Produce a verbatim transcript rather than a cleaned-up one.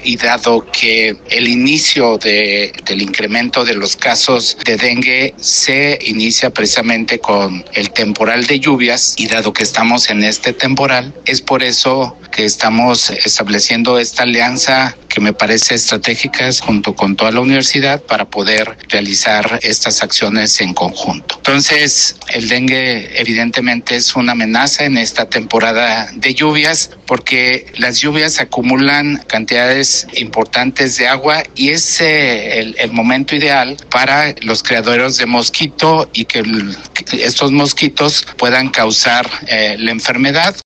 y dado que el inicio de, del incremento de los casos de dengue se inicia precisamente con el temporal de lluvias y dado que estamos en este temporal, es por eso que estamos estableciendo esta alianza que me parece estratégica junto con toda la universidad para poder realizar estas acciones en conjunto. Entonces, el dengue evidentemente es una amenaza en esta temporada de lluvias porque las lluvias acumulan cantidades importantes de agua y es eh, el, el momento ideal para los criaderos de mosquito y que, el, que estos mosquitos puedan causar eh, la enfermedad.